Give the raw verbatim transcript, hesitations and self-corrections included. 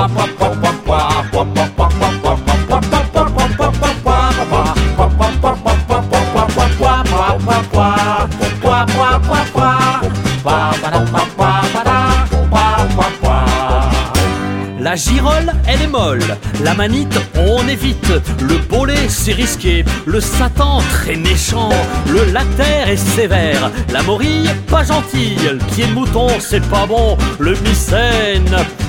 La girole, elle est molle, la manite, on évite. Le bolet, c'est risqué, le satan, très méchant. Le later est sévère, la morille, pas gentille. Le pied de mouton, c'est pas bon, le mycène,